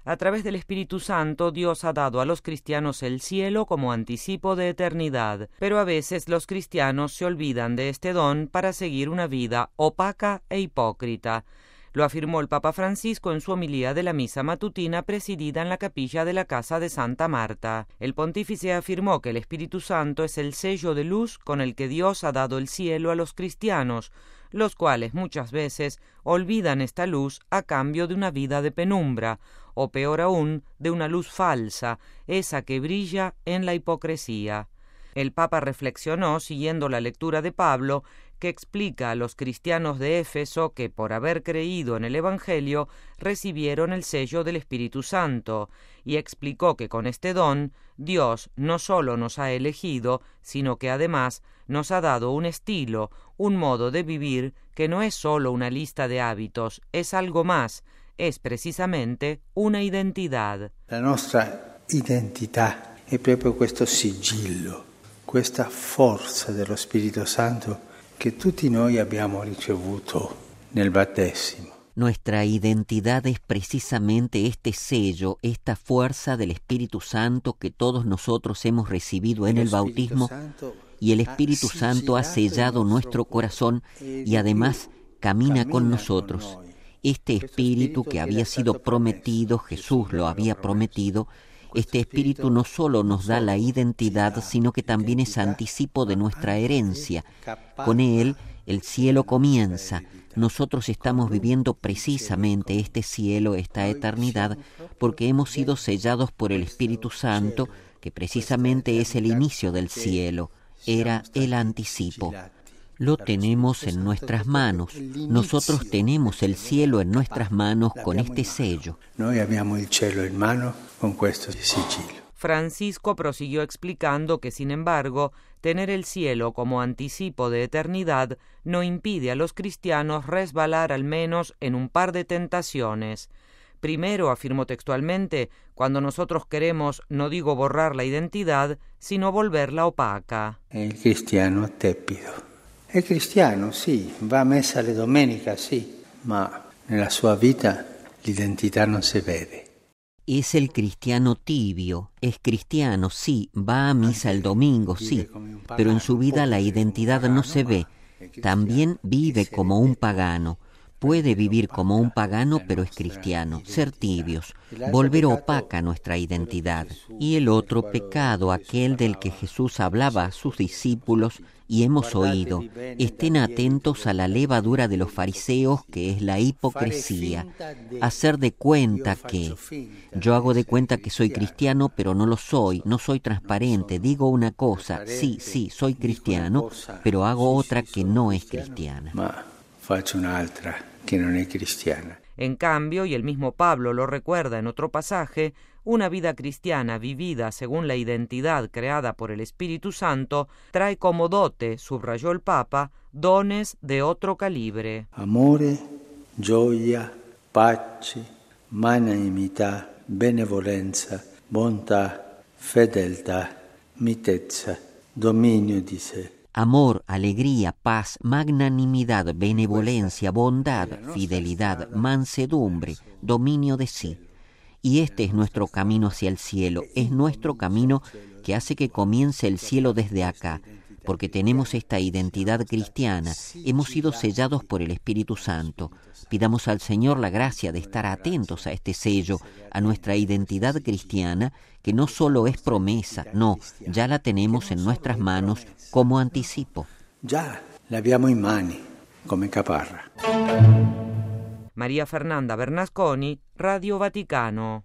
A través del Espíritu Santo, Dios ha dado a los cristianos el cielo como anticipo de eternidad, pero a veces los cristianos se olvidan de este don para seguir una vida opaca e hipócrita. Lo afirmó el Papa Francisco en su homilía de la misa matutina presidida en la capilla de la Casa de Santa Marta. El pontífice afirmó que el Espíritu Santo es el sello de luz con el que Dios ha dado el cielo a los cristianos, los cuales muchas veces olvidan esta luz a cambio de una vida de penumbra, o peor aún, de una luz falsa, esa que brilla en la hipocresía. El Papa reflexionó, siguiendo la lectura de Pablo, que explica a los cristianos de Éfeso que por haber creído en el Evangelio recibieron el sello del Espíritu Santo, y explicó que con este don Dios no solo nos ha elegido, sino que además nos ha dado un estilo, un modo de vivir que no es solo una lista de hábitos, es algo más, es precisamente una identidad. La nostra identità è proprio questo sigillo, questa forza dello Spirito Santo che tutti noi abbiamo ricevuto nel battesimo. Nuestra identidad es precisamente este sello, esta fuerza del Espíritu Santo que todos nosotros hemos recibido en el bautismo, y el Espíritu Santo ha sellado nuestro corazón y además camina con nosotros. Este Espíritu que había sido prometido, Jesús lo había prometido, este Espíritu no solo nos da la identidad, sino que también es anticipo de nuestra herencia. Con Él, el cielo comienza. Nosotros estamos viviendo precisamente este cielo, esta eternidad, porque hemos sido sellados por el Espíritu Santo, que precisamente es el inicio del cielo, era el anticipo. Lo tenemos en nuestras manos. Nosotros tenemos el cielo en nuestras manos con este sello. Noi abbiamo il cielo in mano con questo sigillo. Francisco prosiguió explicando que, sin embargo, tener el cielo como anticipo de eternidad no impide a los cristianos resbalar al menos en un par de tentaciones. Primero, afirmó textualmente, cuando nosotros queremos, no digo borrar la identidad, sino volverla opaca. Il cristiano tepido. È cristiano, sì, va a messa le domeniche, sì, ma nella sua vita l'identità non si vede. Es el cristiano tibio, es cristiano, sí, va a misa el domingo, sí, pero en su vida la identidad no se ve. También vive como un pagano. Puede vivir como un pagano, pero es cristiano. Ser tibios, volver opaca nuestra identidad. Y el otro pecado, aquel del que Jesús hablaba a sus discípulos y hemos oído, estén atentos a la levadura de los fariseos, que es la hipocresía. Hacer de cuenta que yo hago de cuenta que soy cristiano, pero no lo soy, no soy transparente, digo una cosa, sí, soy cristiano, pero hago otra que no es cristiana. Ma faccio un'altra que no es cristiana. En cambio, y el mismo Pablo lo recuerda en otro pasaje, una vida cristiana vivida según la identidad creada por el Espíritu Santo trae como dote, subrayó el Papa, dones de otro calibre. Amore, gioia, pace, magnanimità, benevolenza, bontà, fedeltà, mitezza, dominio di sé. Amor, alegría, paz, magnanimidad, benevolencia, bondad, fidelidad, mansedumbre, dominio de sí. Y este es nuestro camino hacia el cielo, es nuestro camino que hace que comience el cielo desde acá, porque tenemos esta identidad cristiana, hemos sido sellados por el Espíritu Santo. Pidamos al Señor la gracia de estar atentos a este sello, a nuestra identidad cristiana, que no solo es promesa, no, ya la tenemos en nuestras manos como anticipo. Ya la abbiamo in mani, come Caparra. María Fernanda Bernasconi, Radio Vaticano.